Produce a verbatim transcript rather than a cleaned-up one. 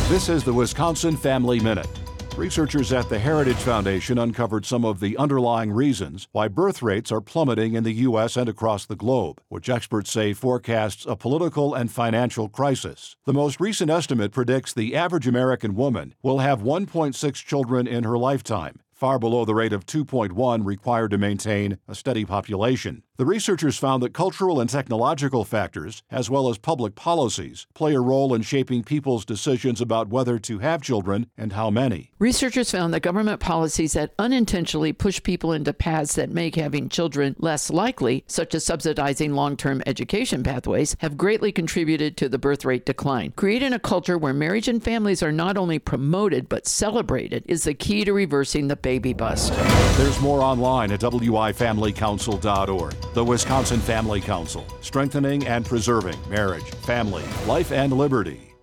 This is the Wisconsin Family Minute. Researchers at the Heritage Foundation uncovered some of the underlying reasons why birth rates are plummeting in the U S and across the globe, which experts say forecasts a political and financial crisis. The most recent estimate predicts the average American woman will have one point six children in her lifetime, far below the rate of two point one required to maintain a steady population. The researchers found that cultural and technological factors, as well as public policies, play a role in shaping people's decisions about whether to have children and how many. Researchers found that government policies that unintentionally push people into paths that make having children less likely, such as subsidizing long-term education pathways, have greatly contributed to the birth rate decline. Creating a culture where marriage and families are not only promoted but celebrated is the key to reversing the baby bust. There's more online at w i family council dot org. The Wisconsin Family Council, strengthening and preserving marriage, family, life, and liberty.